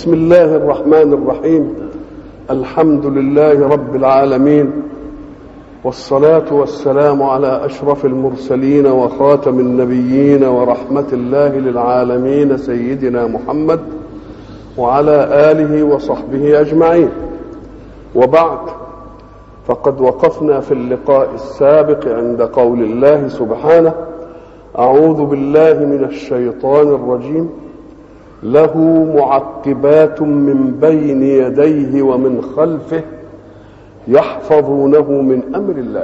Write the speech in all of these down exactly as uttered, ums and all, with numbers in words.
بسم الله الرحمن الرحيم. الحمد لله رب العالمين، والصلاة والسلام على أشرف المرسلين وخاتم النبيين ورحمة الله للعالمين سيدنا محمد وعلى آله وصحبه أجمعين. وبعد، فقد وقفنا في اللقاء السابق عند قول الله سبحانه: أعوذ بالله من الشيطان الرجيم، له معقبات من بين يديه ومن خلفه يحفظونه من أمر الله.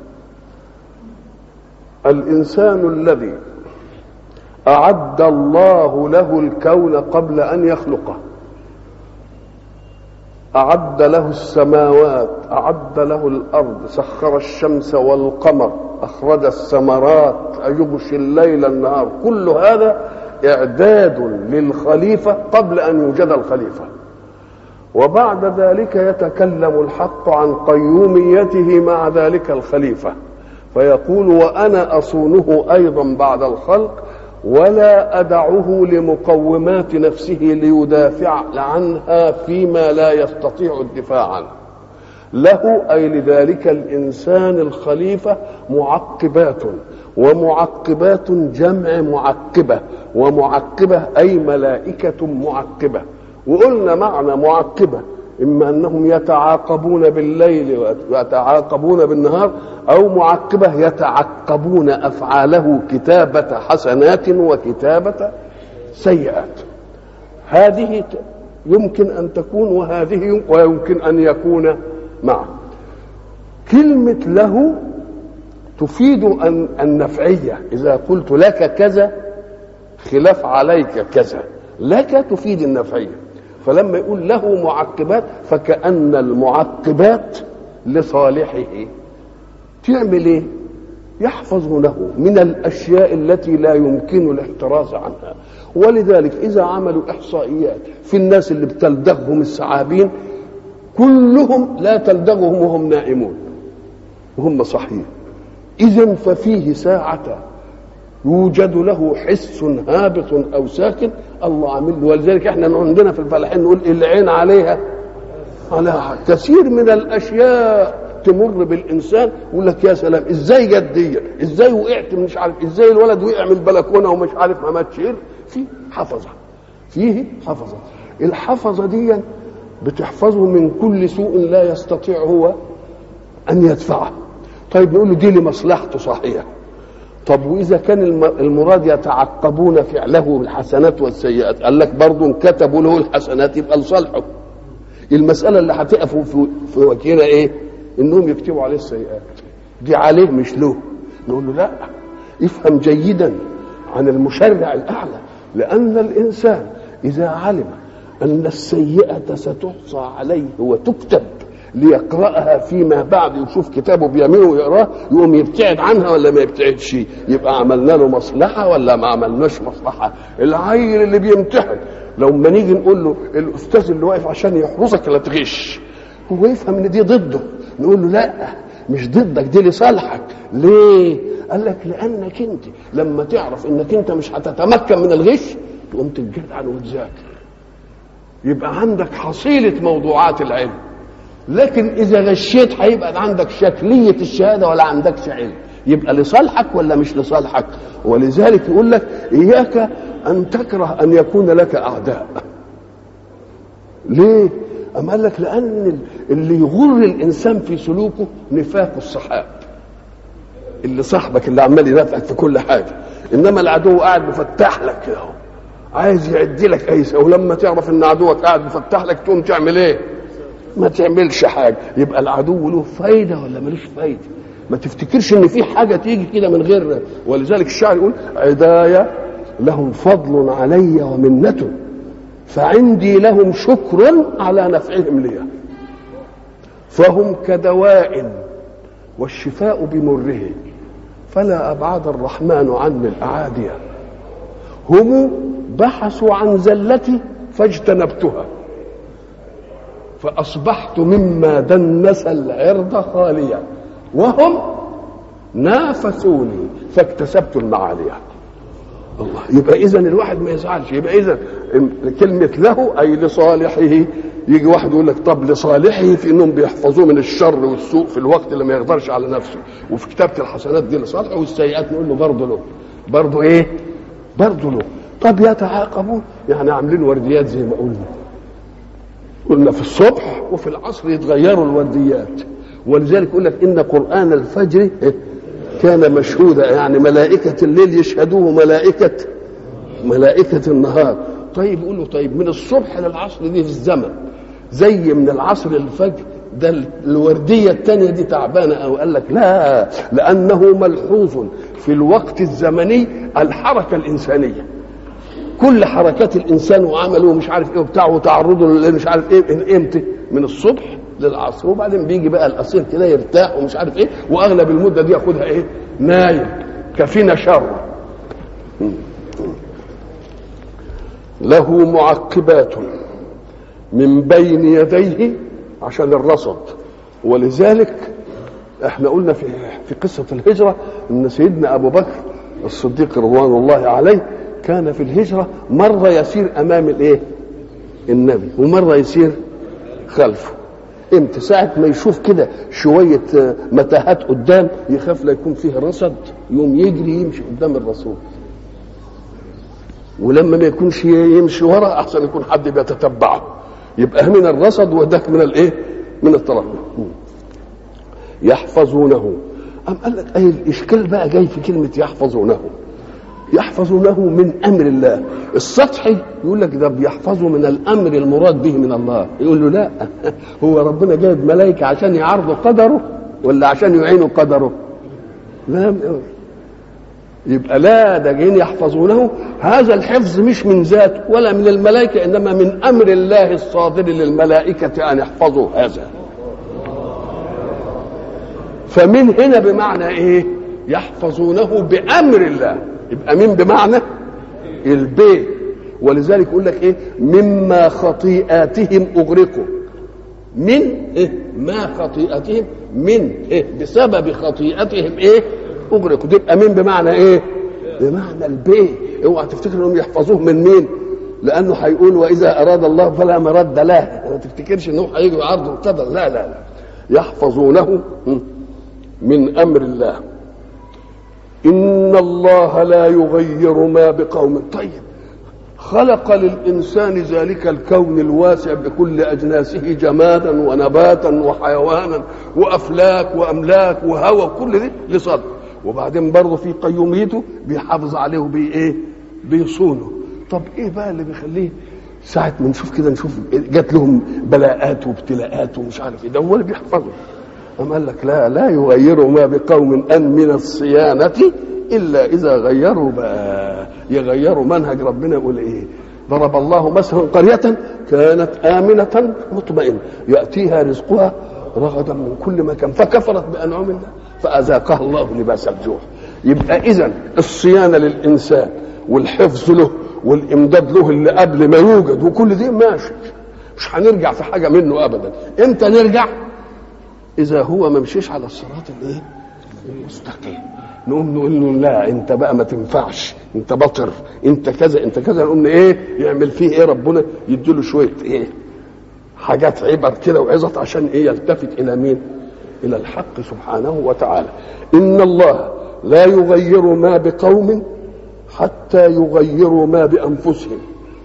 الإنسان الذي أعد الله له الكون قبل أن يخلقه، أعد له السماوات، أعد له الأرض، سخر الشمس والقمر، أخرج الثمرات، يغشي الليل النهار، كل هذا إعداد للخليفة قبل أن يوجد الخليفة. وبعد ذلك يتكلم الحق عن قيوميته مع ذلك الخليفة، فيقول: وأنا أصونه أيضا بعد الخلق، ولا أدعه لمقومات نفسه ليدافع عنها فيما لا يستطيع الدفاع عنه. له أي لذلك الإنسان الخليفة معقبات، ومعقبات جمع معقبة، ومعقبة أي ملائكة معقبة. وقلنا معنى معقبة إما أنهم يتعاقبون بالليل ويتعاقبون بالنهار، أو معقبة يتعقبون أفعاله كتابة حسنات وكتابة سيئات. هذه يمكن أن تكون، وهذه ويمكن أن يكون معه. كلمة له تفيد أن النفعية، إذا قلت لك كذا خلاف عليك كذا، لك تفيد النفعية. فلما يقول له معقبات فكأن المعقبات لصالحه تعمل ايه؟ يحفظونه من الأشياء التي لا يمكن الاحتراز عنها. ولذلك إذا عملوا إحصائيات في الناس اللي بتلدغهم الثعابين، كلهم لا تلدغهم وهم نائمون وهم صحيين. إذن ففيه ساعة يوجد له حس هابط أو ساكن الله عامل له. ولذلك احنا عندنا في الفلاحين نقول: العين عليها على كثير من الأشياء تمر بالإنسان، يقول لك يا سلام ازاي جدية، ازاي وقعت مش عارف، ازاي الولد وقع من البلكونة ومش عارف ما ماتش. في حفظة، فيه حفظة. الحفظة دي بتحفظه من كل سوء لا يستطيع هو أن يدفعه. طيب نقول له دي لمصلحته صحيح. طب وإذا كان المراد يتعقبون فعله بالحسنات والسيئات، قال لك برضو ان كتبوا له الحسنات يبقى لصالحه. المسألة اللي هتقفوا في, في وجهنا ايه؟ انهم يكتبوا عليه السيئات، دي عليه مش له. نقول له لا، افهم جيدا عن المشرع الأعلى، لأن الإنسان إذا علم أن السيئة ستحصى عليه وتكتب ليقرأها فيما بعد، يشوف كتابه بيمينه ويقراه، يقوم يبتعد عنها ولا ما يبتعدش؟ يبقى عملنا له مصلحة ولا ما عملناش مصلحة؟ العيل اللي بيمتحن لو ما نيجي نقول له الأستاذ اللي واقف عشان يحرسك لا تغش، هو يفهم ان دي ضده. نقول له لا، مش ضدك، دي لصالحك. ليه؟ قال لك لأنك انت لما تعرف انك انت مش هتتمكن من الغش تقوم تتجدعن وتذاكر، يبقى عندك حصيلة موضوعات العلم. لكن إذا غشيت هيبقى عندك شكلية الشهادة ولا عندكش علم، يبقى لصالحك ولا مش لصالحك؟ ولذلك يقول لك: إياك أن تكره أن يكون لك أعداء. ليه؟ أما قال لك لأن اللي يغر الإنسان في سلوكه نفاق الصحاب، اللي صاحبك اللي عمال ينافقك في كل حاجة، إنما العدو قاعد مفتح لك كده، عايز يعدي لك أي سوء. ولما تعرف إن عدوك قاعد مفتح لك تقوم تعمل إيه؟ ما تعملش حاجة. يبقى العدو له فايدة ولا ملوش فايدة؟ ما تفتكرش ان في حاجة تيجي كده من غير. ولذلك الشاعر يقول: عدايا لهم فضل علي ومنة، فعندي لهم شكر على نفعهم لي، فهم كدواء والشفاء بمره، فلا أبعد الرحمن عني الأعادية. هم بحثوا عن زلتي فاجتنبتها، فأصبحت مما دنس العرض خاليا، وهم نافسوني فاكتسبت المعالية. الله. يبقى إذن الواحد ما يزعلش. يبقى إذن كلمة له أي لصالحه. يجي واحد يقول لك طب لصالحه في انهم بيحفظوه من الشر والسوء في الوقت اللي ما يقدرش على نفسه، وفي كتابة الحسنات دي لصالحه، والسيئات نقول له برضه له، برضه ايه؟ برضه له. طب يتعاقبون يعني عاملين ورديات زي ما قلنا قلنا في الصبح وفي العصر يتغيروا الورديات، ولذلك يقول لك ان قرآن الفجر كان مشهودا، يعني ملائكة الليل يشهدوه ملائكة ملائكة النهار. طيب يقول له طيب من الصبح للعصر دي في الزمن زي من العصر للفجر، ده الوردية الثانية دي تعبانة أو قال لك لا، لأنه ملحوظ في الوقت الزمني الحركة الإنسانية، كل حركات الإنسان وعمله مش عارف إيه وبتاعه وتعرضه مش عارف إيه من إمتى، من الصبح للعصر، وبعدين بيجي بقى الأصيل كده يرتاح ومش عارف إيه، وأغلب المدة دي ياخدها إيه؟ نايم كفينا شر. له معقبات من بين يديه عشان الرصد. ولذلك احنا قلنا في في قصه الهجره ان سيدنا ابو بكر الصديق رضوان الله عليه كان في الهجره مره يسير امام الايه؟ النبي، ومره يسير خلفه. امتى؟ ساعه ما يشوف كده شويه متاهات قدام يخاف لا يكون فيه رصد، يوم يجري يمشي قدام الرسول، ولما ما يكونش يمشي ورا احسن يكون حد بيتتبعه، يبقى من الرصد وذاك من الايه؟ من الطرف. يحفظونه. أم قال لك اي الاشكال بقى جاي في كلمه يحفظونه. يحفظونه من امر الله. السطحي يقول لك ده بيحفظوا من الامر المراد به من الله، يقول له لا، هو ربنا جايب ملائكه عشان يعرضوا قدره ولا عشان يعينوا قدره؟ لا، يبقى لا، ده جايين يحفظونه. هذا الحفظ مش من ذاته ولا من الملائكه، انما من امر الله الصادر للملائكه ان يحفظوا هذا. فمن هنا بمعنى ايه؟ يحفظونه بامر الله، يبقى من بمعنى البيت. ولذلك يقول لك ايه؟ مما خطيئاتهم اغرقوا. من إيه؟ ما خطيئتهم، من إيه؟ بسبب خطيئتهم ايه؟ اغرقوا. تبقى من بمعنى ايه؟ بمعنى البيت. اوعى تفتكر انهم يحفظوه من مين، لانه هيقول واذا اراد الله فلا مرد له، ما تفتكرش انه هيجي يعرض القدر، لا لا لا، يحفظونه من امر الله. ان الله لا يغير ما بقوم. طيب خلق للانسان ذلك الكون الواسع بكل اجناسه، جمادا ونباتا وحيوانا وافلاك واملاك وهوى، كل دي لصدق، وبعدين برضه في قيوميته بيحافظ عليه وبايه؟ بيصونه. طب ايه بقى اللي بيخليه ساعه ما نشوف كده نشوف جات لهم بلاءات وابتلاءات ومش عارف ايه، ده هو اللي بيحفظه. أم قال لك لا، لا يغيروا ما بقوم أن من الصيانة إلا إذا غيروا بقى، يغيروا منهج ربنا. يقول إيه؟ ضرب الله مثلا قرية كانت آمنة مطمئنة يأتيها رزقها رغدا من كل مكان فكفرت بأنعم الله فأذاقها الله لباس الجوع. يبقى إذن الصيانة للإنسان والحفظ له والإمداد له اللي قبل ما يوجد وكل دي ماشي، مش هنرجع في حاجة منه أبدا. إمتى نرجع؟ إذا هو ما مشيش على الصراط الايه؟ المستقيم. نقوم نقول له لا، انت بقى ما تنفعش، انت بطر، انت كذا انت كذا. نقوم ايه؟ يعمل فيه ايه ربنا؟ يديله شويه ايه؟ حاجات عبر كده وعظت عشان ايه؟ يلتفت الى مين؟ الى الحق سبحانه وتعالى. ان الله لا يغير ما بقوم حتى يغيروا ما بانفسهم.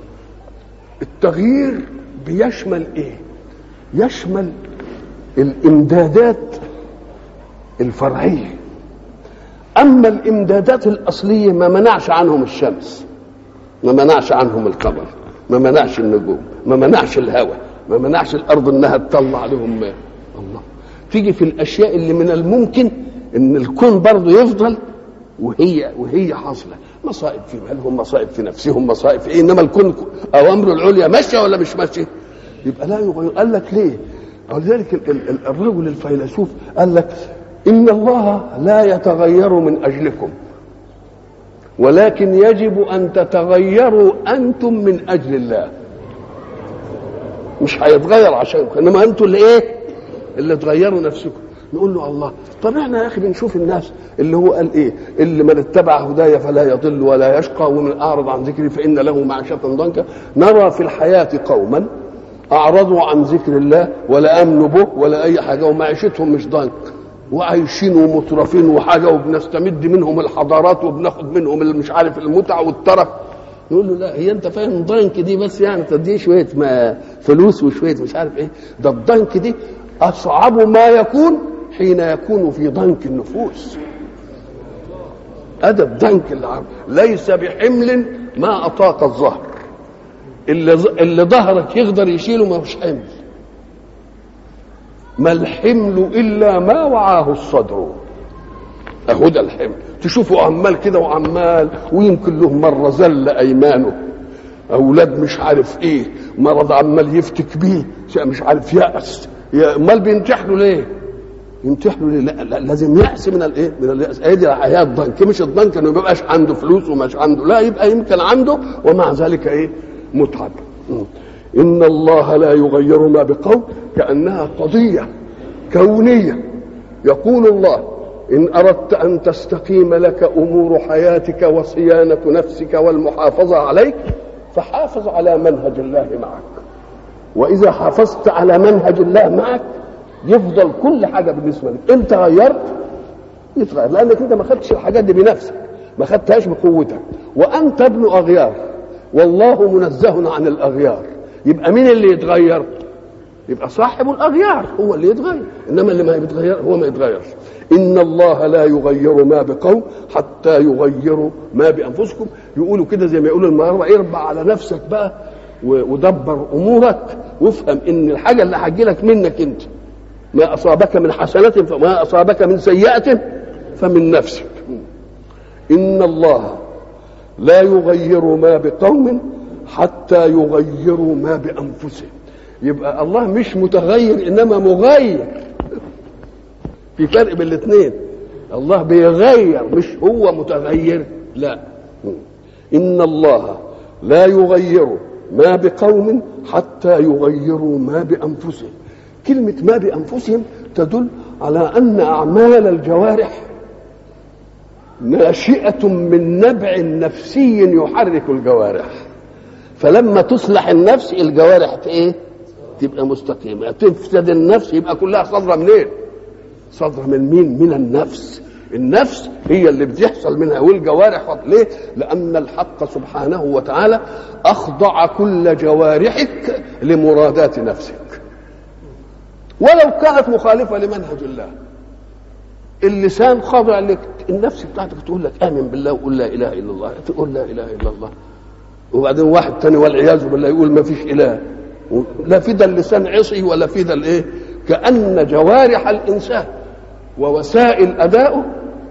التغيير بيشمل ايه؟ يشمل الامدادات الفرعيه، اما الامدادات الاصليه ما منعش عنهم الشمس، ما منعش عنهم القمر، ما منعش النجوم، ما منعش الهواء، ما منعش الارض انها تطلع لهم ماء. الله تيجي في الاشياء اللي من الممكن ان الكون برضه يفضل وهي وهي حاصله، مصائب في مالهم، مصائب في نفسهم، مصائب في ايه، انما الكون اوامره العليا ماشيه ولا مش ماشيه؟ يبقى لا يغير. قال لك ليه؟ ولذلك الرجل الفيلسوف قال لك إن الله لا يتغير من أجلكم، ولكن يجب أن تتغيروا أنتم من أجل الله. مش هيتغير عشانكم، إنما أنتم اللي إيه؟ اللي تغيروا نفسكم. نقول له الله، طب احنا يا اخي بنشوف الناس اللي هو قال ايه؟ اللي من اتبع هدايا فلا يضل ولا يشقى ومن اعرض عن ذكري فان له معيشه ضنكا. نرى في الحياه قوما اعرضوا عن ذكر الله ولا امنوا به ولا اي حاجه ومعيشتهم مش ضنك، وعايشين ومترفين وحاجه وبنستمد منهم الحضارات وبناخد منهم مش عارف المتع والترف. يقول له لا، هي انت فاهم ضنك دي بس يعني تديه شويه ما فلوس وشويه مش عارف ايه. ده الضنك دي اصعب ما يكون حين يكون في ضنك النفوس. ادب ضنك العرب ليس بحمل ما اطاق الظهر، اللي اللي ظهرك يقدر يشيله ما هوش حمل. ما الحمل الا ما وعاه الصدر. اهو ده الحمل. تشوفوا عمال كده وعمال ويمكن له مره زل ايمانه، اولاد مش عارف ايه، مرض عمال يفتك بيه مش عارف يأس، امال بينتح له ليه؟ ينتح له ليه؟ لا, لا لازم يأس من الايه؟ من اليأس. هي دي الحياه الضنك، مش الضنك انه ما يبقاش عنده فلوس ومش عنده، لا يبقى يمكن عنده ومع ذلك ايه؟ متعب. ان الله لا يغير ما بقوم، كأنها قضيه كونيه. يقول الله إن أردت أن تستقيم لك أمور حياتك وصيانة نفسك والمحافظة عليك فحافظ على منهج الله معك. وإذا حافظت على منهج الله معك يفضل كل حاجة بالنسبة لك. أنت غيرت يتغير، لأنك أنت ما خدتش الحاجات دي بنفسك، ما خدتهاش بقوتك، وأنت ابن أغيار والله منزه عن الأغيار. يبقى مين اللي يتغير؟ يبقى صاحب الأغيار هو اللي يتغير، إنما اللي ما يتغير هو ما يتغيرش. إن الله لا يغير ما بقوم حتى يغيروا ما بأنفسكم. يقولوا كده زي ما يقولوا المرة، اربع على نفسك بقى ودبر أمورك وافهم إن الحاجة اللي هتجيلك منك أنت، ما أصابك من حسنة فما أصابك من سيئة فمن نفسك. إن الله لا يغير ما بقوم حتى يغيروا ما بأنفسهم. يبقى الله مش متغير إنما مغير. في فرق بين الاثنين. الله بيغير مش هو متغير، لا. إن الله لا يغير ما بقوم حتى يغيروا ما بأنفسهم. كلمة ما بأنفسهم تدل على أن أعمال الجوارح ناشئة من نبع نفسي يحرك الجوارح، فلما تصلح النفس الجوارح ايه؟ تبقى مستقيمة. تفسد النفس يبقى كلها صادرة منين؟ صادرة من مين؟ من النفس. النفس هي اللي بتحصل منها والجوارح. ليه؟ لأن الحق سبحانه وتعالى أخضع كل جوارحك لمرادات نفسك ولو كانت مخالفة لمنهج الله. اللسان خاضع لك، النفس بتاعتك تقول لك آمن بالله وقول لا إله إلا الله، تقول لا إله إلا الله، وبعدين واحد تاني والعياذ بالله يقول ما فيش إله. لا في ده اللسان عصي ولا في ده الإيه. كأن جوارح الإنسان ووسائل أدائه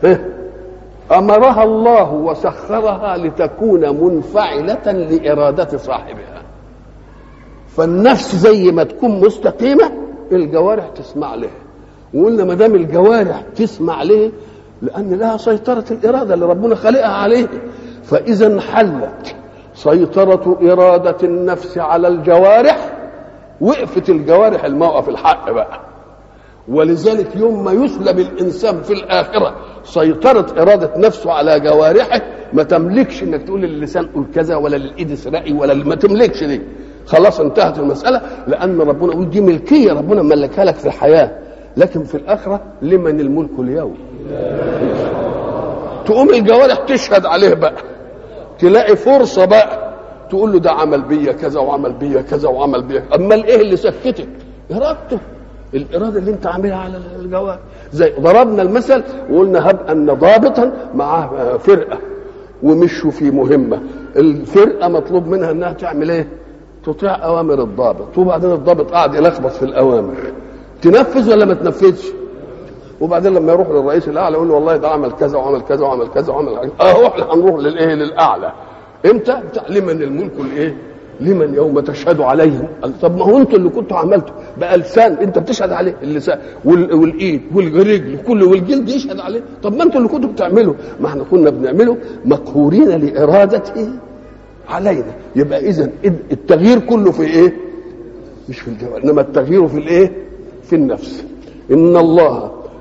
أمرها الله وسخرها لتكون منفعلة لإرادة صاحبها. فالنفس زي ما تكون مستقيمة الجوارح تسمع لها. وقلنا ما دام الجوارح تسمع ليه؟ لأن لها سيطرة الإرادة اللي ربنا خلقها عليه. فإذا انحلت سيطرة إرادة النفس على الجوارح وقفت الجوارح الموقف الحق بقى. ولذلك يوم ما يسلب الإنسان في الآخرة سيطرة إرادة نفسه على جوارحه ما تملكش إنك تقول للسان قول كذا ولا للإيد اسرقي ولا ما تملكش دي. خلاص انتهت المسألة، لأن ربنا يقول دي ملكية ربنا ملكها لك في الحياة، لكن في الآخرة لمن الملك اليوم. تقوم الجوارح تشهد عليه بقى، تلاقي فرصة بقى تقول له ده عمل بيا كذا وعمل بيا كذا وعمل بيا. أما الإيه اللي سكتك؟ إرادته، الإرادة اللي أنت عاملها على الجوارح. زي ضربنا المثل وقلنا هب أن ضابطا معاه فرقة ومشوا في مهمة، الفرقة مطلوب منها أنها تعمل إيه؟ تطيع أوامر الضابط، وبعدين الضابط قاعد يلخبط في الأوامر، تنفذ ولا ما تنفذش؟ وبعدين لما يروح للرئيس الأعلى يقول له والله ده عمل كذا وعمل كذا وعمل كذا وعمل كذا. أهو إحنا هنروح للإيه؟ للأعلى. إمتى؟ لمن الملك الإيه؟ لمن يوم تشهد عليهم. طب ما هو انتوا اللي كنتوا عملتوا بقى لسان انت بتشهد عليه، اللسان والايد والرجل كله والجلد يشهد عليه. طب ما انتوا اللي كنتوا بتعملوا، ما احنا كنا بنعمله مقهورين لارادته علينا. يبقى اذا التغيير كله في ايه؟ مش في الجوارح، انما التغيير في الايه؟ في النفس. ان الله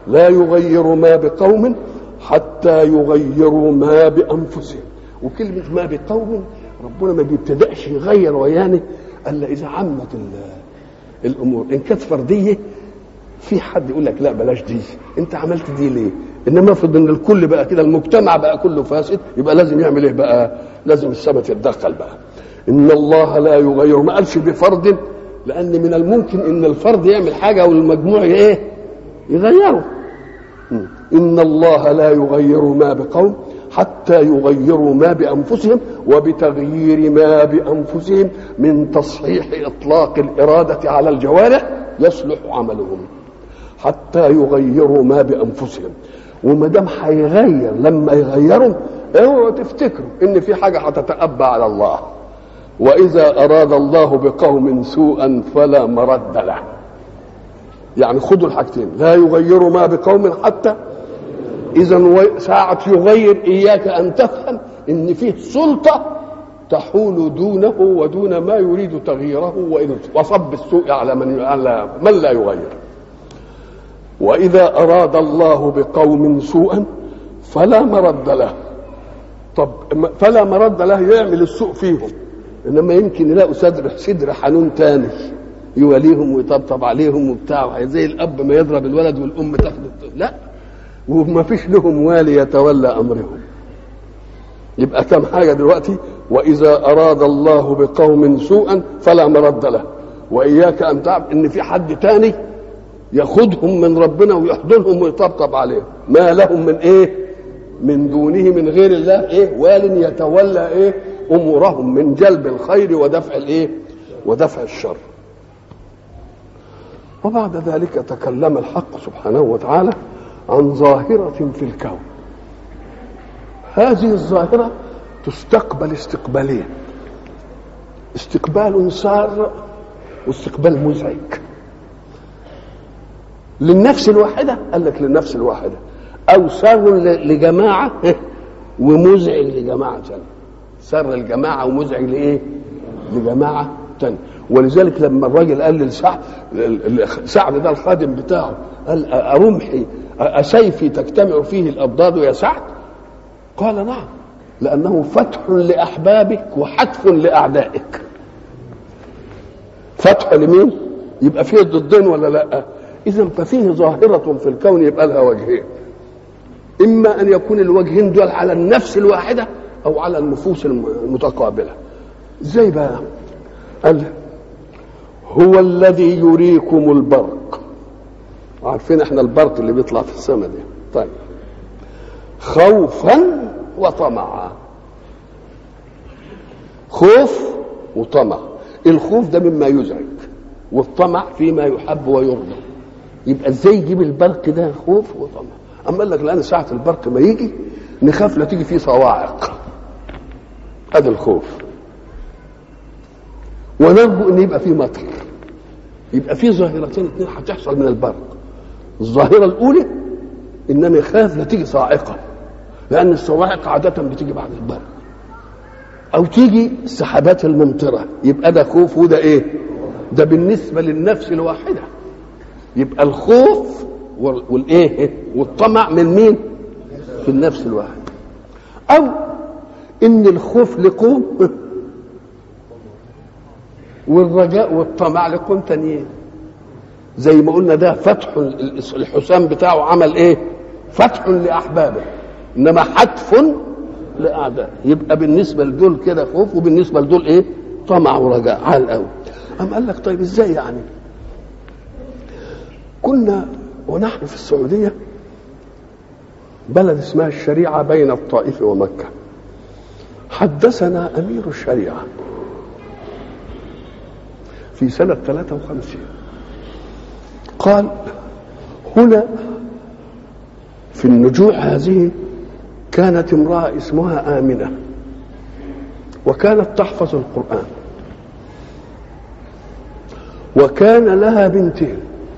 لا يغير ما بقوم حتى يغيروا ما بأنفسهم. وكلمة ما بقوم ربنا ما بيبتدأش يغير وياني الا اذا عمت الامور. ان كانت فرديه في حد يقول لك لا بلاش دي، انت عملت دي ليه؟ انما افرض ان الكل بقى كده، المجتمع بقى كله فاسد، يبقى لازم يعمل ايه بقى؟ لازم السماء تتدخل بقى. ان الله لا يغير، ما قالش بفرد، لان من الممكن ان الفرد يعمل حاجه والمجموع ايه؟ يغيره. ان الله لا يغير ما بقوم حتى يغيروا ما بأنفسهم، وبتغيير ما بأنفسهم من تصحيح إطلاق الإرادة على الجوارح يصلح عملهم حتى يغيروا ما بأنفسهم. وما دام هيغير، لما يغيروا اوعوا تفتكروا ان في حاجة هتتأبى على الله. وإذا أراد الله بقوم سوءا فلا مرد له. يعني خدوا الحاجتين، لا يغيروا ما بقوم حتى إذا ساعة يغير إياك أن تفهم إن فيه سلطة تحول دونه ودون ما يريد تغييره، وصب السوء على من على من لا يغير. وإذا أراد الله بقوم سوءا فلا مرد له. طب فلا مرد له يعمل السوء فيهم، إنما يمكن يلاقوا صدر صدر حنون تاني يوليهم ويطبطب عليهم وبتاع، زي الأب ما يضرب الولد والأم تاخد. لا، وما فيش لهم والي يتولى امرهم. يبقى كم حاجه دلوقتي؟ واذا اراد الله بقوم سوءا فلا مرد له. واياك ان تعرف ان في حد تاني ياخذهم من ربنا ويحضنهم ويطبطب عليهم، ما لهم من ايه؟ من دونه من غير الله ايه؟ وال يتولى ايه؟ امورهم من جلب الخير ودفع الايه؟ ودفع الشر. وبعد ذلك تكلم الحق سبحانه وتعالى عن ظاهرة في الكون. هذه الظاهرة تستقبل استقبالين، استقبال سار واستقبال مزعج. للنفس الواحدة قال لك للنفس الواحدة، أو سار لجماعة ومزعج لجماعة ثانية. سار الجماعة ومزعج لإيه؟ لجماعة ثانية. ولذلك لما الراجل قال لسعد، سعد ده الخادم بتاعه، قال أرمحي أسيفي تجتمع فيه الأضداد يا سعد؟ قال نعم، لأنه فتح لأحبابك وحتف لأعدائك. فتح لمين؟ يبقى فيه ضدين ولا لا؟ إذن ففيه ظاهرة في الكون يبقى لها وجهين، إما أن يكون الوجهين دول على النفس الواحدة أو على النفوس المتقابلة. إزاي بقى؟ قال هو الذي يريكم البرق. عارفين احنا البرق اللي بيطلع في السماء دي، طيب، خوفا وطمعا. خوف وطمع. الخوف ده مما يزعج، والطمع فيما يحب ويرضى. يبقى ازاي يجيب البرق ده خوف وطمع؟ اما قال لك لان ساعه البرق ما يجي نخاف لا تيجي فيه صواعق، ادي الخوف. ونرجو ان يبقى فيه مطر. يبقى فيه ظاهرتين اثنين هتحصل من البرق. الظاهره الاولى انني خاف لا تيجي صاعقه، لان الصواعق عاده بتيجي بعد البرق، او تيجي السحابات الممطره. يبقى ده خوف وده ايه؟ ده بالنسبه للنفس الواحده. يبقى الخوف والايه والطمع من مين؟ في النفس الواحده. او ان الخوف لقوم والرجاء والطمع لقوم تانيين. زي ما قلنا ده فتح الحسام بتاعه عمل ايه؟ فتح لاحبابه، انما حتف لاعداء. يبقى بالنسبه لدول كده خوف، وبالنسبه لدول ايه؟ طمع ورجاء. عال قوي. قام قال لك طيب ازاي يعني؟ كنا ونحن في السعوديه بلد اسمها الشريعه بين الطائف ومكه. حدثنا امير الشريعه في سنه ثلاثة وخمسين، قال هنا في النجوع هذه كانت امرأة اسمها آمنة، وكانت تحفظ القرآن، وكان لها بنتين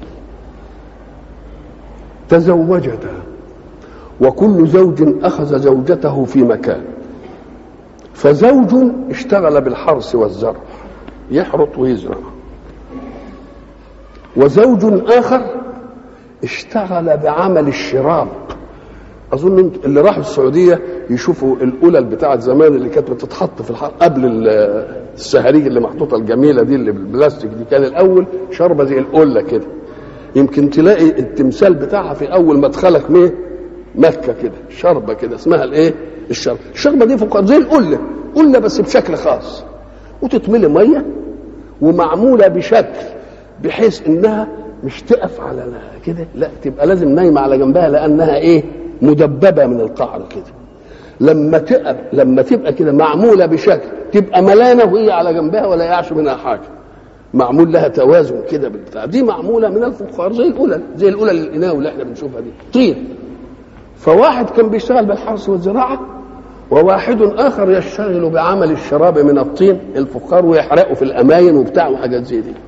تزوجتا، وكل زوج أخذ زوجته في مكان. فزوج اشتغل بالحرث والزرع، يحرث ويزرع، وزوج آخر اشتغل بعمل الشراب. اظن اللي راحوا السعوديه يشوفوا القلل بتاعه زمان اللي كانت بتتحط في الحر قبل السهاريج اللي محطوطه الجميله دي اللي بالبلاستيك دي، كان الاول شربه زي القله كده، يمكن تلاقي التمثال بتاعها في اول مدخلك من مكه كده شربه كده اسمها الايه؟ الشربه. الشربه دي فوق زي القله، قله بس بشكل خاص، وتتملي ميه ومعموله بشكل بحيث انها مش تقف على كده، لا تبقى لازم نايمه على جنبها لانها ايه؟ مدببه من القعر كده. لما تبقى لما تبقى كده معموله بشكل تبقى ملانه وهي على جنبها ولا يعش منها حاجه، معمول لها توازن كده بالبتاع. دي معموله من الفخار زي القلل، زي القلل الاناوي اللي احنا بنشوفها دي طين. فواحد كان بيشتغل بالحرث والزراعه، وواحد اخر يشتغل بعمل الشراب من الطين الفخار ويحرقه في الاماين وبتاع وحاجات زي دي.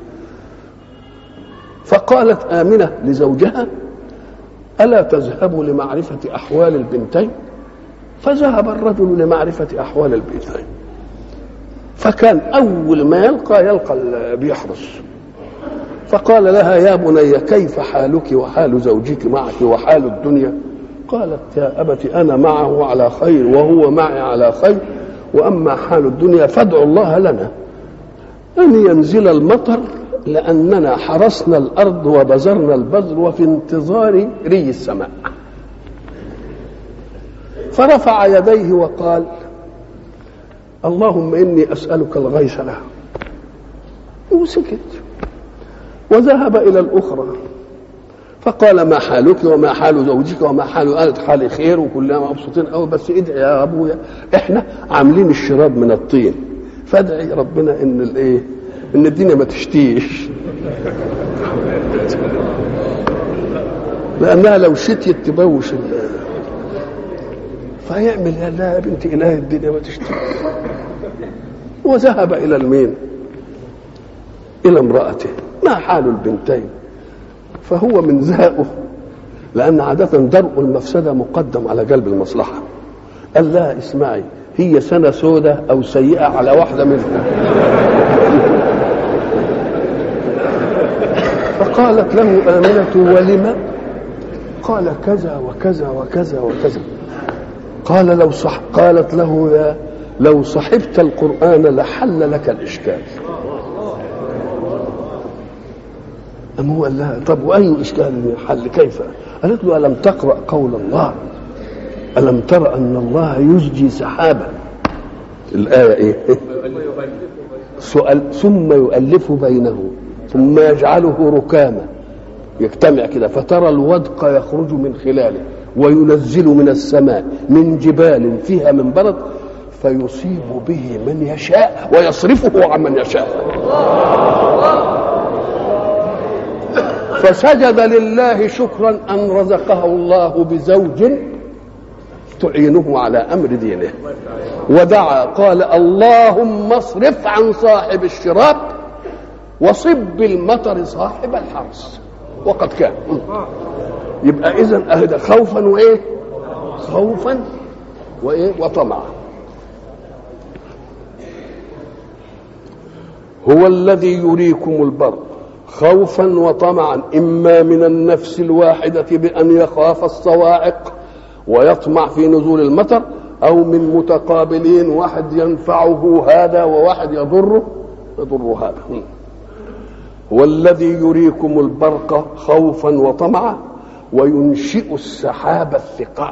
فقالت آمنة لزوجها: ألا تذهب لمعرفة أحوال البنتين؟ فذهب الرجل لمعرفة أحوال البنتين، فكان أول ما يلقى يلقى بيحرس، فقال لها: يا بني كيف حالك وحال زوجك معك وحال الدنيا؟ قالت: يا أبت أنا معه على خير وهو معي على خير، وأما حال الدنيا فادعوا الله لنا أن ينزل المطر لأننا حرسنا الأرض وبذرنا البذر وفي انتظار ري السماء. فرفع يديه وقال: اللهم إني أسألك الغيث لها. وسكت وذهب إلى الأخرى فقال: ما حالك وما حال زوجك وما حال؟ قالت: حالي خير وكلنا مبسوطين قوي، بس ادعي يا أبويا، احنا عاملين الشراب من الطين، فادعي ربنا ان الايه ان الدنيا ما تشتيش، لانها لو شتيت تبوش. فيعمل يا لا يا بنت اله الدنيا ما تشتيش. وذهب الى المين؟ الى امراته: ما حال البنتين؟ فهو من ذائه، لان عاده درء المفسده مقدم على جلب المصلحه. قال لها: اسمعي، هي سنه سودة او سيئه على واحده منهم. فقالت له آمنة: ولم؟ قال: كذا وكذا وكذا وكذا. قال: لو صح قالت له: يا لو صحبت القرآن لحل لك الإشكال. أم هو قال لها: طب وأي إشكال حل كيف؟ قالت له: ألم تقرأ قول الله؟ ألم ترى أن الله يزجي سحابا؟ الآية إيه؟ سؤال: ثم يؤلف بينه ثم يجعله ركاما يجتمع كده، فترى الودق يخرج من خلاله وينزل من السماء من جبال فيها من برد فيصيب به من يشاء ويصرفه عن من يشاء. فسجد لله شكرا أن رزقه الله بزوج تعينه على أمر دينه، ودعا قال: اللهم اصرف عن صاحب الشراب وصب المطر صاحب الحرث. وقد كان. يبقى إذن أهدى خوفا وإيه؟ خوفا وإيه؟ وطمعا. هو الذي يريكم البرق خوفا وطمعا، إما من النفس الواحدة بأن يخاف الصواعق ويطمع في نزول المطر، أو من متقابلين، واحد ينفعه هذا وواحد يضره يضر هذا. هو الذي يريكم البرق خوفا وطمعا وينشئ السحاب الثقال.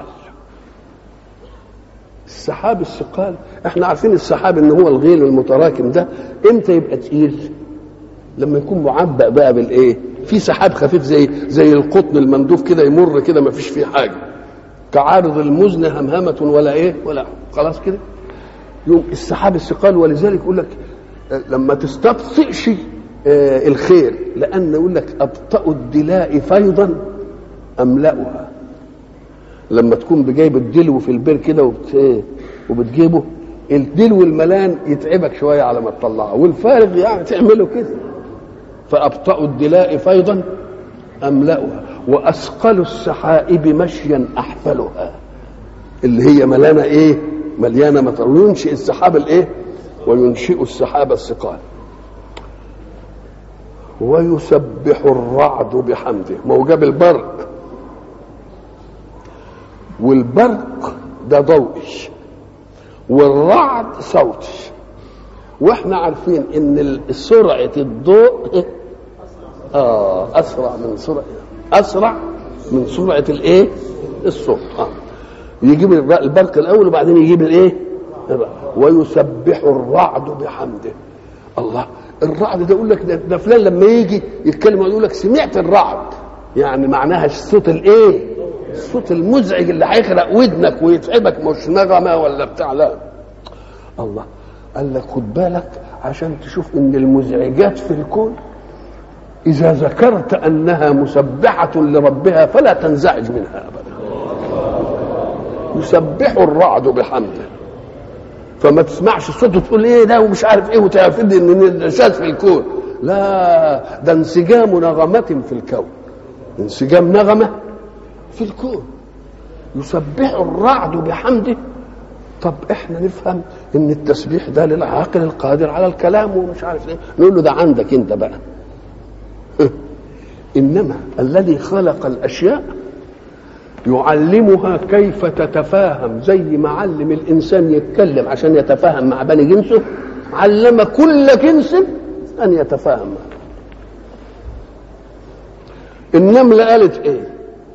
السحاب الثقال احنا عارفين السحاب ان هو الغيل المتراكم ده. امتى يبقى تقيل؟ لما يكون معبأ بقى بالايه؟ في سحاب خفيف زي زي القطن المندوف كده، يمر كده ما فيش فيه حاجه، كعارض المزن همهمه ولا ايه ولا خلاص كده. يوم السحاب الثقال. ولذلك يقول لك لما تستبطئ شيء آه الخير، لأن يقول لك أبطأ الدلاء فيضا أملأها. لما تكون بجايب الدلو في البير كده وبت... وبتجيبه، الدلو الملان يتعبك شوية على ما تطلعه، والفارغ يعني تعمله كده. فأبطأ الدلاء فيضا أملأها، وأثقل السحائب مشيا أحفلها، اللي هي ملانة إيه؟ مليانة مطر. وينشئ السحاب الإيه؟ وينشئ السحاب الثقال. ويسبح الرعد بحمده. ما هو جاب البرق، والبرق ده ضوئي والرعد صوتي، واحنا عارفين ان سرعه الضوء اه اسرع من سرعه اسرع من سرعه الايه الصوت. اه يجيب البرق الاول وبعدين يجيب الايه ويسبح الرعد بحمده. الله، الرعد ده يقول لك ده, ده فلان لما يجي يتكلم يقول لك سمعت الرعد، يعني معناها الصوت الايه الصوت المزعج اللي هيخرق ودنك ويتعبك، مش نغمه ولا بتاع، لا. الله قال لك خد بالك عشان تشوف ان المزعجات في الكون اذا ذكرت انها مسبحه لربها فلا تنزعج منها ابدا. يسبح الرعد بحمده، فما تسمعش الصوت وتقول ايه ده ومش عارف ايه وتعرفين ان شاذ في الكون، لا، ده انسجام نغمه في الكون، انسجام نغمه في الكون. يسبح الرعد بحمده. طب احنا نفهم ان التسبيح ده للعاقل القادر على الكلام ومش عارف ايه، نقول له ده عندك انت بقى. انما الذي خلق الاشياء يعلمها كيف تتفاهم، زي ما علم الانسان يتكلم عشان يتفاهم مع بني جنسه، علم كل جنس ان يتفاهم معه. النمله قالت ايه؟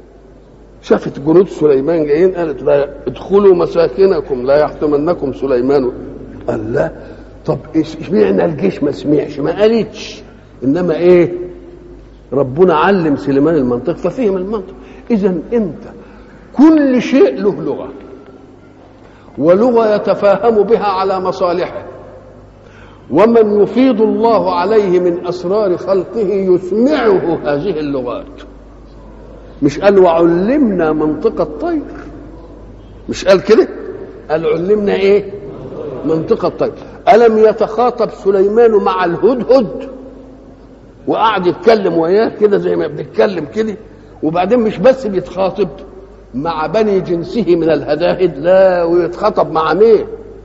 شافت جنود سليمان جايين قالت لا ادخلوا مساكنكم لا يحطمنكم سليمان. قال لا. طب اشمعنى الجيش ما سمعش؟ ما قالتش، انما ايه ربنا علم سليمان المنطق ففهم المنطق. اذا انت كل شيء له لغه، ولغه يتفاهم بها على مصالحه، ومن يفيض الله عليه من اسرار خلقه يسمعه هذه اللغات. مش قال وعلمنا منطق الطير؟ مش قال كده؟ قال علمنا ايه منطق الطير. ألم يتخاطب سليمان مع الهدهد وقعد يتكلم وياه كده زي ما بنتكلم كده؟ وبعدين مش بس بيتخاطب مع بني جنسه من الهداهد، لا، ويتخاطب مع مين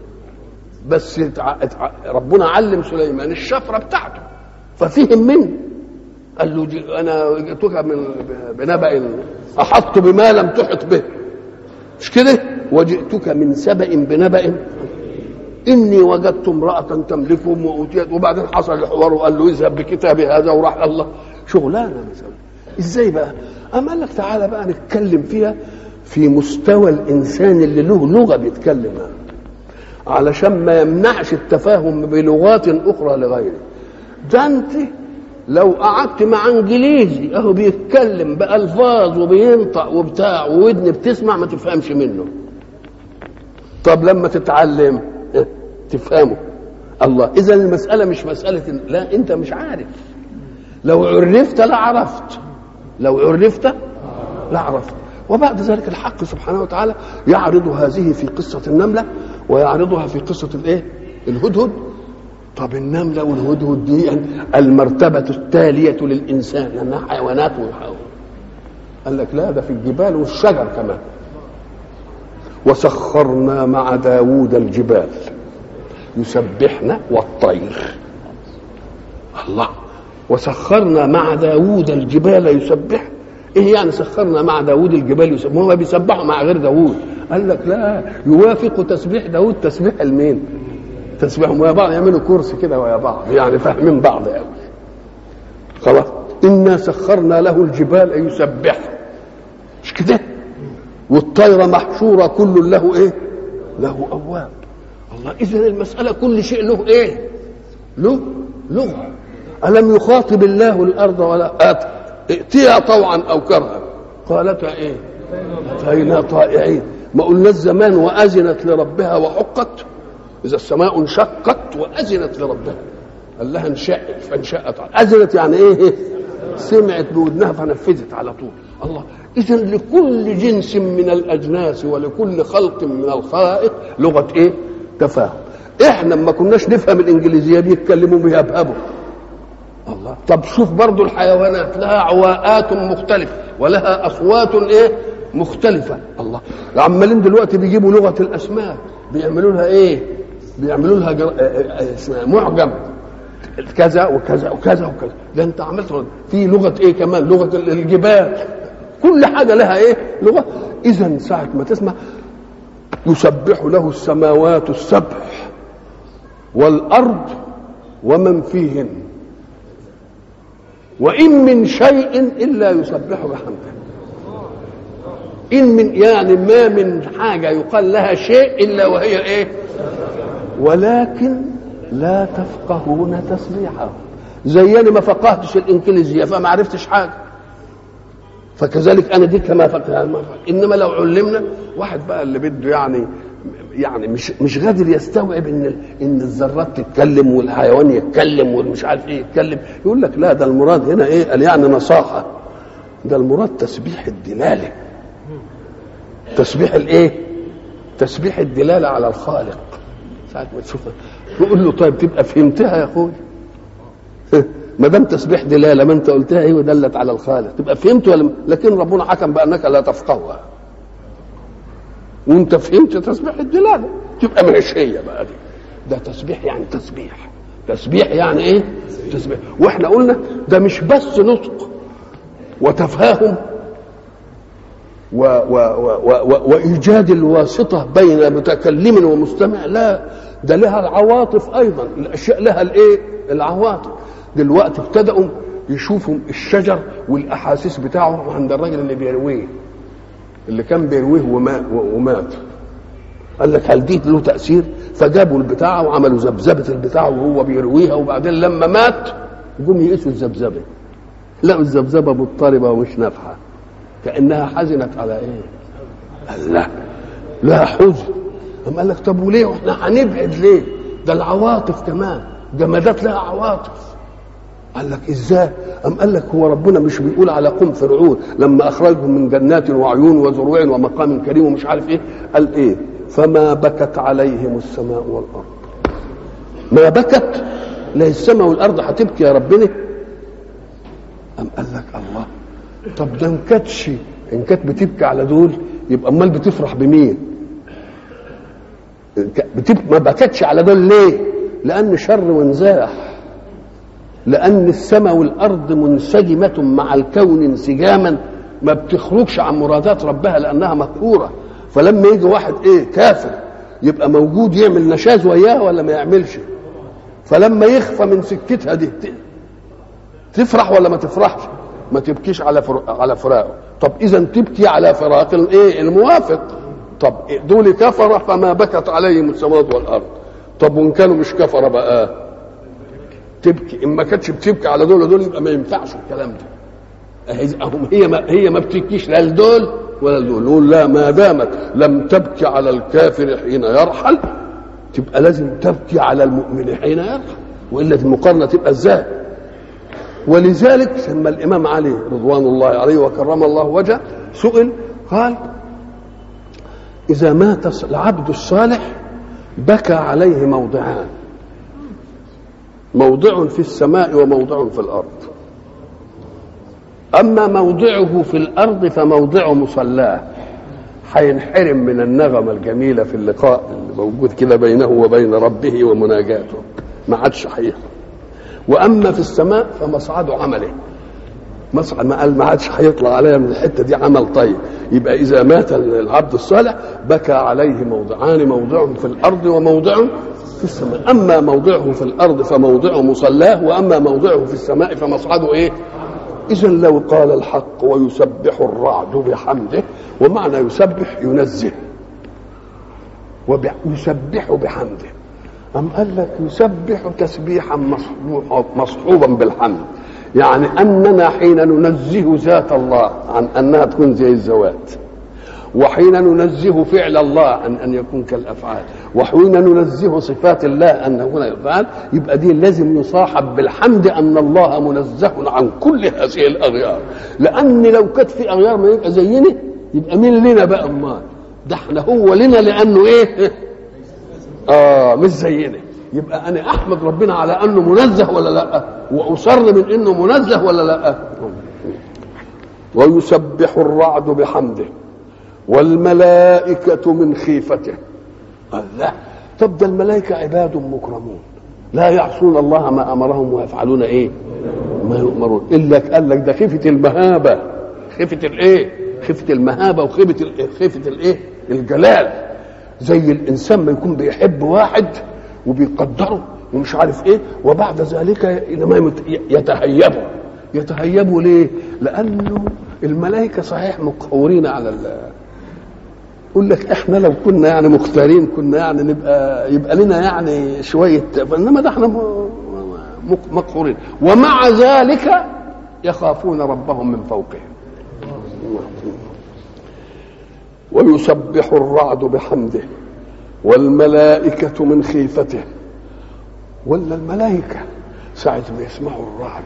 بس؟ ربنا علم سليمان الشفرة بتاعته ففهم منه. قال له انا جئتك من بنبأ احط بما لم تحط به، مش كده؟ وجئتك من سبأ بنبأ اني وجدت امرأة تملكهم وأوتيت. وبعدين حصل الحوار وقال له اذهب بكتابي هذا وراح. الله، شغلانه مثلا. ازاي بقى؟ اما قال لك تعالى بقى نتكلم فيها في مستوى الانسان اللي له لغه بيتكلمها، علشان ما يمنعش التفاهم بلغات اخرى لغيره. ده انت لو قعدت مع انجليزي اهو بيتكلم بالفاظ وبينطق وبتاع وودن بتسمع ما تفهمش منه، طب لما تتعلم تفهمه. الله، اذا المساله مش مساله لا انت مش عارف، لو عرفت لا عرفت، لو عرفت لا عرفت. وبعد ذلك الحق سبحانه وتعالى يعرض هذه في قصه النمله ويعرضها في قصه الايه الهدهد. طب النملة والهدهد دي المرتبة التالية للإنسان لأنها حيوانات وحيوان. قال لك لا، ده في الجبال والشجر كمان. وسخرنا مع داوود الجبال يسبحنا والطير. الله، وسخرنا مع داوود الجبال يسبح. ايه يعني سخرنا مع داوود الجبال يسبح؟ هم بيسبحوا مع غير داوود. قال لك لا، يوافق تسبيح داوود تسبيح المين؟ تسبحهم ويا بعض، يعملوا كرسي كده ويا بعض، يعني فاهمين بعض قوي. خلاص، إنا سخرنا له الجبال أن يسبح، مش كده؟ والطير محشورة كل له إيه؟ له أواب. الله، إذن المسألة كل شيء له إيه؟ له لغة. ألم يخاطب الله الأرض ولا آت ائتيها طوعا أو كرها؟ قالتها إيه؟ أتينا طائعين. ما قلنا الزمان وأذنت لربها وحقت؟ إذا السماء انشقت وأذنت لربها، قال لها انشقت فانشقت. أذنت يعني إيه؟ سمعت بودنها فنفذت على طول. الله، إذن لكل جنس من الأجناس ولكل خلق من الخلائق لغة إيه؟ تفاهم. إحنا ما كناش نفهم الإنجليزية بيتكلموا بيهبهبوا. الله، طب شوف برضو الحيوانات لها عواءات مختلفة ولها أصوات إيه؟ مختلفة. الله، عمالين دلوقتي بيجيبوا لغة الأسماك، بيعملوا لها إيه؟ بيعملوا لها جر... معجم كذا وكذا وكذا وكذا. ده انت عملت في لغه ايه كمان؟ لغه الجبال، كل حاجه لها ايه لغه. اذا ساعه ما تسمع يسبح له السماوات السبع والارض ومن فيهن وان من شيء الا يسبح بحمده. ان من يعني ما من حاجه يقال لها شيء الا وهي ايه؟ ولكن لا تفقهون تسبيحه. زي انا ما فقهتش الانجليزيه فما عرفتش حاجه، فكذلك انا دي كما فقه. انما لو علمنا واحد بقى اللي بده يعني يعني مش مش قادر يستوعب ان ان الذرات تتكلم والحيوان يتكلم والمش عارف ايه يتكلم، يقول لك لا ده المراد هنا ايه؟ قال يعني نصاحه. ده المراد تسبيح الدلاله. تسبيح الايه؟ تسبيح الدلاله على الخالق. ساعه ما تشوفها تقول له طيب تبقى فهمتها يا اخوي؟ ما دام تسبيح دلاله ما انت قلتها ايه ودلت على الخالق تبقى فهمت ولا؟ لكن ربنا حكم بانك لا تفقهها وانت فهمت تسبيح الدلاله تبقى مش هي بقى دي. ده تسبيح يعني تسبيح. تسبيح يعني ايه؟ تسبيح. واحنا قلنا ده مش بس نطق وتفاهم و و و و وايجاد الواسطه بين متكلم ومستمع، لا ده لها العواطف ايضا. الاشياء لها الايه؟ العواطف. دلوقتي ابتدأوا يشوفوا الشجر والاحاسيس بتاعه عند الراجل اللي بيرويه، اللي كان بيرويه ومات. قال لك هل دي له تأثير؟ فجابوا البتاعه وعملوا ذبذبه البتاعه وهو بيرويها، وبعدين لما مات جم يقيسوا الذبذبه لقوا الذبذبه مضطربه ومش نافعه، كأنها حزنت على ايه؟ قال لا لها حزن. قام قال لك طب وليه واحنا هنبعد ليه؟ ده العواطف كمان جمادات لها عواطف. قال لك ازاي؟ قام قال لك هو ربنا مش بيقول على قوم فرعون لما اخرجهم من جنات وعيون وزروع ومقام كريم ومش عارف ايه؟ قال ايه؟ فما بكت عليهم السماء والارض. ما بكت؟ لا السماء والارض هتبكي يا ربنا؟ قام قال لك الله، طب ده ان كانتش ان كانت بتبكي على دول يبقى امال بتفرح بمين؟ بتبكي ما بكتش على دول ليه؟ لان شر وانزاح، لان السماء والارض منسجمه مع الكون انسجاما ما بتخرجش عن مرادات ربها لانها مقهوره. فلما يجي واحد ايه كافر يبقى موجود يعمل نشاز وياه ولا ما يعملش؟ فلما يخفى من سكتها دي تفرح ولا ما تفرحش؟ ما تبكيش على على فراقه. طب اذا تبكي على فراق الايه؟ الموافق. طب دول كفره فما بكت عليهم السماوات والارض. طب وان كانوا مش كفره بقى تبكي؟ ان ما كانتش بتبكي على دول ودول يبقى ما ينفعش الكلام ده. هي ما هي ما بتبكيش لا لدول ولا لدول. نقول لا، ما دامت لم تبكي على الكافر حين يرحل تبقى لازم تبكي على المؤمن حين يرحل، والا المقارنه تبقى ازاي؟ ولذلك سمى الامام علي رضوان الله عليه وكرم الله وجهه سئل قال اذا مات العبد الصالح بكى عليه موضعان، موضع في السماء وموضع في الارض. اما موضعه في الارض فموضع مصلاه، هينحرم من النغمه الجميله في اللقاء اللي موجود كده بينه وبين ربه ومناجاته، ما عادش هيحرم. واما في السماء فمصعد عمله، مصعد ما قال ما عادش هيطلع عليها من الحته دي عمل طيب. يبقى اذا مات العبد الصالح بكى عليه موضعان، موضع في الارض وموضع في السماء. اما موضعه في الارض فموضع مصلاه، واما موضعه في السماء فمصعده ايه؟ اذا لو قال الحق ويسبح الرعد بحمده، ومعنى يسبح ينزه ويسبح بحمده. أم قال لك يسبح تسبيحا مصحوبا بالحمد، يعني أننا حين ننزه ذات الله عن أنها تكون زي الذوات، وحين ننزه فعل الله عن أن يكون كالأفعال، وحين ننزه صفات الله أن يكون الأفعال، يبقى دي لازم يصاحب بالحمد أن الله منزه عن كل هذه الأغيار. لأن لو كانت في أغيار ما يبقى زينا يبقى مين لنا بقى أمال؟ ده احنا هو لنا لأنه إيه؟ آه مش زينا. يبقى أنا أحمد ربنا على أنه منزه ولا لأ؟ وأصر من أنه منزه ولا لأ؟ ويسبح الرعد بحمده والملائكة من خيفته. الله، طب ده الملائكة عباد مكرمون، لا يعصون الله ما امرهم ويفعلون ايه ما يؤمرون. الا قال لك ده خفه المهابه، خفه الايه خفه المهابه وخفه خفه الايه الجلال. زي الانسان ما يكون بيحب واحد وبيقدره ومش عارف ايه، وبعد ذلك انما يتهيبه يتهيبوا ليه؟ لانه الملائكه صحيح مقهورين على ال يقول لك احنا لو كنا يعني مختارين كنا يعني نبقى يبقى لنا يعني شويه، انما ده احنا مقهورين، ومع ذلك يخافون ربهم من فوقهم. ويسبح الرعد بحمده والملائكه من خيفته. ولا الملائكه ساعه ما يسمعوا الرعد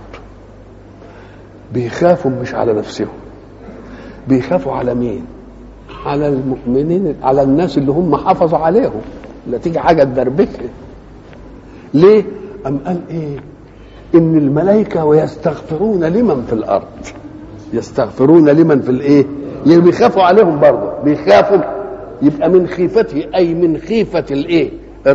بيخافوا مش على نفسهم، بيخافوا على مين؟ على المؤمنين، على الناس اللي هم حافظوا عليهم، لا تيجي حاجه تدربكها. ليه؟ أم قال ايه؟ ان الملائكه ويستغفرون لمن في الارض، يستغفرون لمن في الايه؟ يعني بيخافوا عليهم برضه، بيخافوا. يبقى من خيفته اي من خيفه الايه؟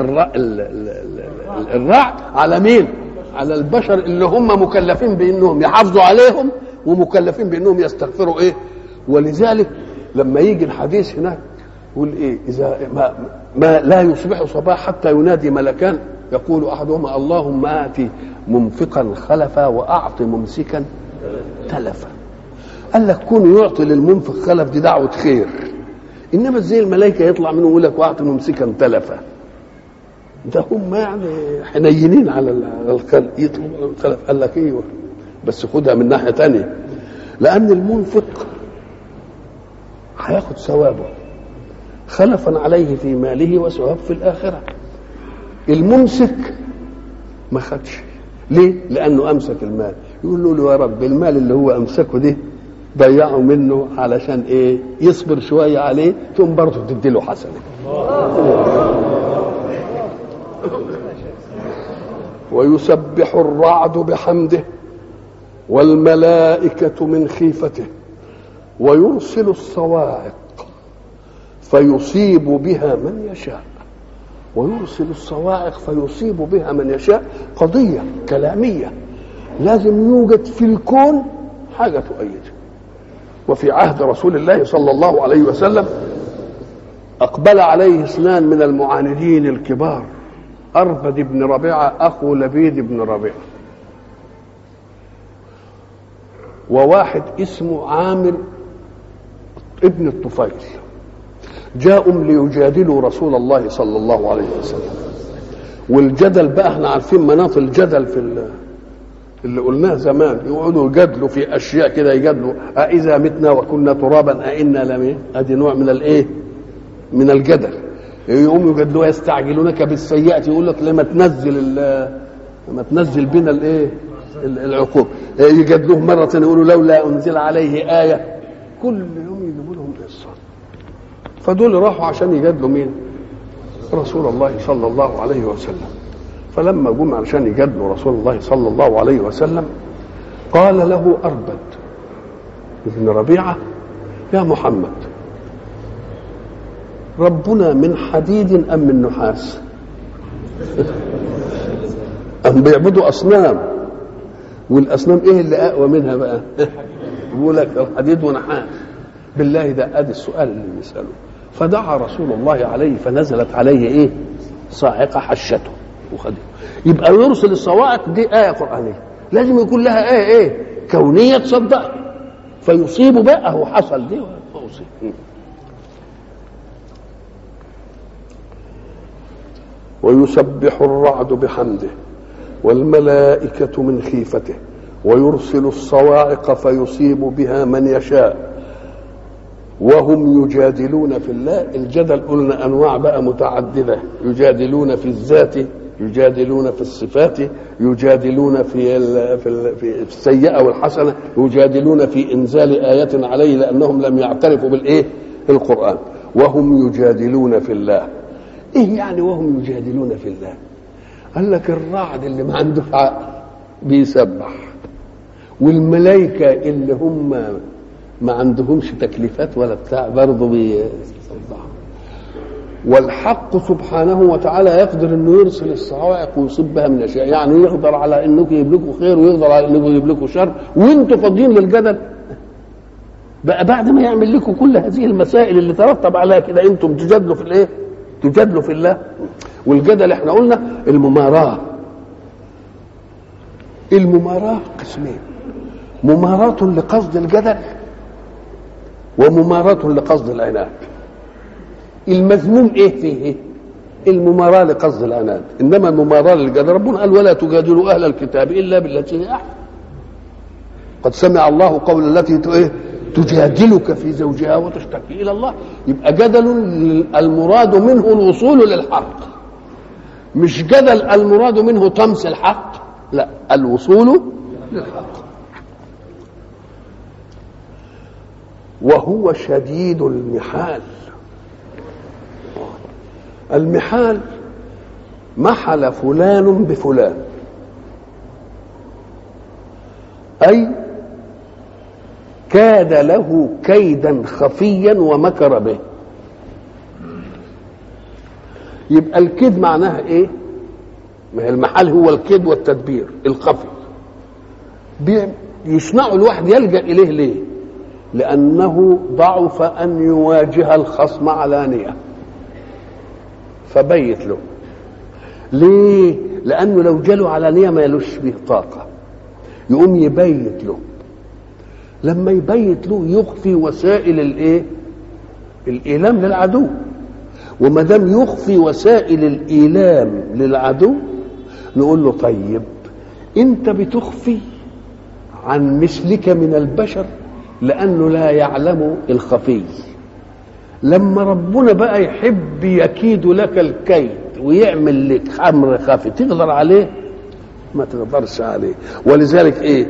الرعد على مين؟ على البشر اللي هم مكلفين بانهم يحافظوا عليهم ومكلفين بانهم يستغفروا ايه؟ ولذلك لما يجي الحديث هناك يقول ايه؟ اذا ما, ما لا يصبح صباح حتى ينادي ملكان يقول احدهما اللهم اتي منفقا خلفا واعط ممسكا تلفا. قال لك كون يعطي للمنفق خلف دي دعوه خير، انما ازاي الملائكه يطلع منه يقول لك واعط ممسكا تلفا؟ ده هم يعني حنينين على الخلق يطلبوا الخلف. قال لك ايوه بس خدها من ناحيه ثانيه، لان المنفق هياخد ثوابه خلفا عليه في ماله وثواب في الاخره. الممسك ما خدش. ليه؟ لانه امسك المال. يقول له يا رب المال اللي هو امسكه ده ضيعه منه علشان ايه؟ يصبر شويه عليه ثم برضه تدي له حسنه. ويسبح الرعد بحمده والملائكه من خيفته ويرسل الصواعق فيصيب بها من يشاء. ويرسل الصواعق فيصيب بها من يشاء قضية كلامية لازم يوجد في الكون حاجة تؤيده. وفي عهد رسول الله صلى الله عليه وسلم أقبل عليه اثنان من المعاندين الكبار، أربد بن ربيعة أخو لبيد بن ربيعة، وواحد اسمه عامر ابن الطفيل. جاءوا ليجادلوا رسول الله صلى الله عليه وسلم. والجدل بقى احنا عارفين مناط الجدل في اللي قلناه زمان، يقعدوا يجادلوا في اشياء كده، يجادلوا أإذا متنا وكنا ترابا أئنا لم، ادي نوع من الايه؟ من الجدل. يقوموا يجادلوا يستعجلونك بالسيئة، يقول لك لما تنزل لما تنزل بنا الايه؟ العقوبة. يجادلوه مرة يقولوا لولا انزل عليه آية. كل يوم يجيبوا لهم قصة. فدول راحوا عشان يجادلوا مين؟ رسول الله صلى الله عليه وسلم. فلما جم عشان يجادلوا رسول الله صلى الله عليه وسلم قال له أربد ابن ربيعة يا محمد ربنا من حديد أم من نحاس؟ أم بيعبدوا أصنام، والأصنام إيه اللي أقوى منها بقى؟ يقول لك الحديد ونحاس. بالله ده ادي السؤال اللي بيساله. فدعا رسول الله عليه فنزلت عليه ايه؟ صاعقه حشته وخده. يبقى يرسل الصواعق دي ايه قرانيه، لازم يكون لها ايه ايه كونيه تصدق فيصيب بقى. هو حصل دي وأصيب. ويسبح الرعد بحمده والملائكه من خيفته ويرسل الصواعق فيصيب بها من يشاء وهم يجادلون في الله. الجدل قلنا انواع بقى متعدده، يجادلون في الذات، يجادلون في الصفات، يجادلون في في السيئه والحسنه، يجادلون في انزال ايه عليه لانهم لم يعترفوا بالايه؟ القران. وهم يجادلون في الله. ايه يعني وهم يجادلون في الله؟ قال لك الرعد اللي ما عنده عقل بيسبح، والملائكه اللي هم ما عندهمش تكليفات ولا بتاع برضه بيسبحوا. والحق سبحانه وتعالى يقدر انه يرسل الصواعق ويصيب بها من اشياء، يعني يقدر على انكم يجيب لكم خير ويقدر على انكم يجيب لكم شر، وانتم فاضيين للجدل بقى بعد ما يعمل لكم كل هذه المسائل اللي ترتب عليها كده انتم تجادلوا في الايه؟ تجادلوا في الله. والجدل احنا قلنا المماراه. المماراه قسمين: مماراه لقصد الجدل ومماراه لقصد العناد. المذموم ايه فيه؟ المماراه لقصد العناد، انما المماراه للجدل ربنا قال ولا تجادلوا اهل الكتاب الا بالتي هي احسن. قد سمع الله قول التي ايه تجادلك في زوجها وتشتكي الى الله. يبقى جدل المراد منه الوصول للحق، مش جدل المراد منه طمس الحق، لا، الوصول للحق. وهو شديد المحال. المحال محل فلان بفلان، أي كاد له كيدا خفيا ومكر به. يبقى الكيد معناها ايه؟ ما هي المحال هو الكيد والتدبير الخفي. يصنعه الواحد يلجأ اليه ليه؟ لأنه ضعف أن يواجه الخصم علانية فبيت له. ليه؟ لأنه لو جاله علانية ما يلوش به طاقة، يقوم يبيت له. لما يبيت له يخفي وسائل الايه؟ الإيلام للعدو. وما دام يخفي وسائل الإيلام للعدو نقول له طيب أنت بتخفي عن مثلك من البشر لأنه لا يعلم الخفي. لما ربنا بقى يحب يكيد لك الكيد ويعمل لك أمر خفي تقدر عليه؟ ما تقدرش عليه. ولذلك ايه؟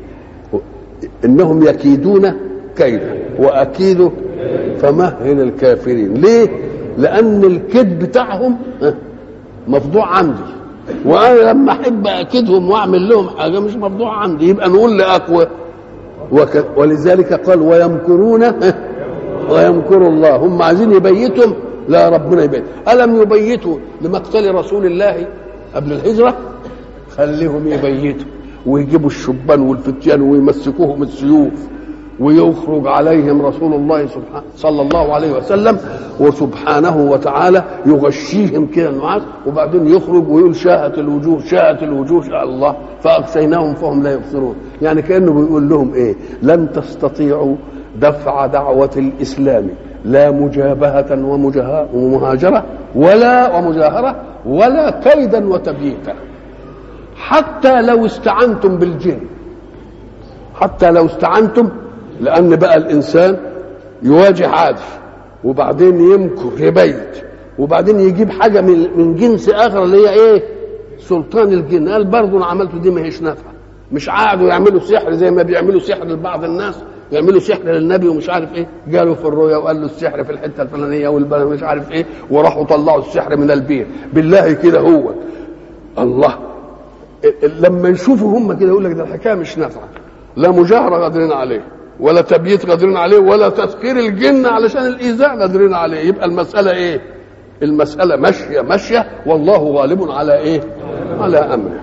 انهم يكيدون كيدا واكيد فمهل الكافرين. ليه؟ لان الكيد بتاعهم مفضوع عندي، وانا لما احب اكيدهم واعمل لهم حاجه مش مفضوع عندي، يبقى نقول لاقوى. ولذلك قال ويمكرون ويمكر الله. هم عايزين يبيتهم، لا ربنا يبيت. الم يبيتوا لمقتل رسول الله قبل الهجره؟ خليهم يبيتوا ويجيبوا الشبان والفتيان ويمسكوهم السيوف ويخرج عليهم رسول الله سبحانه صلى الله عليه وسلم وسبحانه وتعالى يغشيهم كده النعاس، وبعدين يخرج ويقول شاءت الوجوه شاءت الوجوه شاء الله فأغشيناهم فهم لا يبصرون. يعني كأنه بيقول لهم ايه؟ لن تستطيعوا دفع دعوة الإسلام لا مجابهة ومهاجرة ولا ومجاهرة ولا كيدا وتبييتا، حتى لو استعنتم بالجن، حتى لو استعنتم. لأن بقى الإنسان يواجه عادي وبعدين يمكر يبيت وبعدين يجيب حاجة من من جنس آخر اللي هي إيه؟ سلطان الجن. قال برضه أنا عملته دي ما هيش نافعة. مش قعدوا يعملوا سحر زي ما بيعملوا سحر لبعض الناس، يعملوا سحر للنبي ومش عارف ايه، جاله في الرؤيا وقال له السحر في الحته الفلانيه والبلد مش عارف ايه، وراحوا طلعوا السحر من البير. بالله كده هو الله لما يشوفوا هم كده يقول لك ده الحكايه مش نافعه، لا مجاهره قادرين عليه ولا تبييت قادرين عليه ولا تسخير الجن علشان الايذاء قادرين عليه. يبقى المساله ايه؟ المساله ماشيه ماشيه والله غالب على ايه؟ على امره.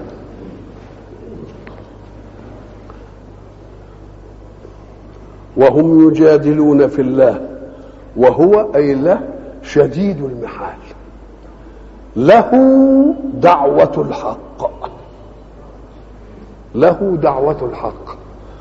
وهم يجادلون في الله وهو أي له شديد المحال. له دعوة الحق، له دعوة الحق،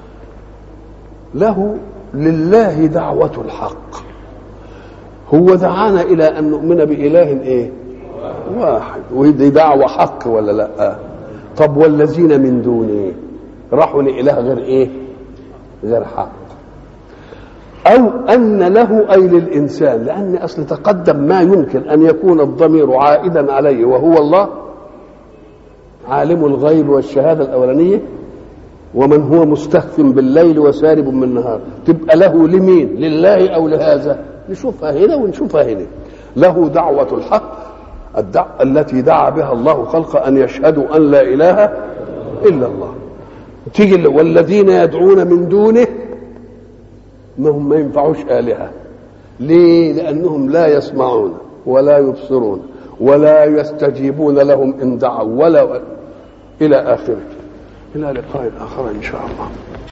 له لله دعوة الحق. هو دعانا إلى أن نؤمن بإله إيه؟ واحد، ودي دعوة حق ولا لا؟ طب والذين من دونه راحوا لإله غير إيه؟ غير حق. أو أن له أي للإنسان، لأن أصل تقدم ما يمكن أن يكون الضمير عائدا عليه وهو الله عالم الغيب والشهادة الأولانية ومن هو مستخف بالليل وسارب بالنهار. تبقى له لمين؟ لله أو لهذا؟ نشوفها هنا ونشوفها هنا. له دعوة الحق الدع... التي دعا بها الله خلق أن يشهدوا أن لا إله إلا الله. تيجي والذين يدعون من دونه ما هم ما ينفعوش آلهة. ليه؟ لأنهم لا يسمعون ولا يبصرون ولا يستجيبون لهم إن دعوا ولا إلى آخره. إلى لقاء آخر إن شاء الله.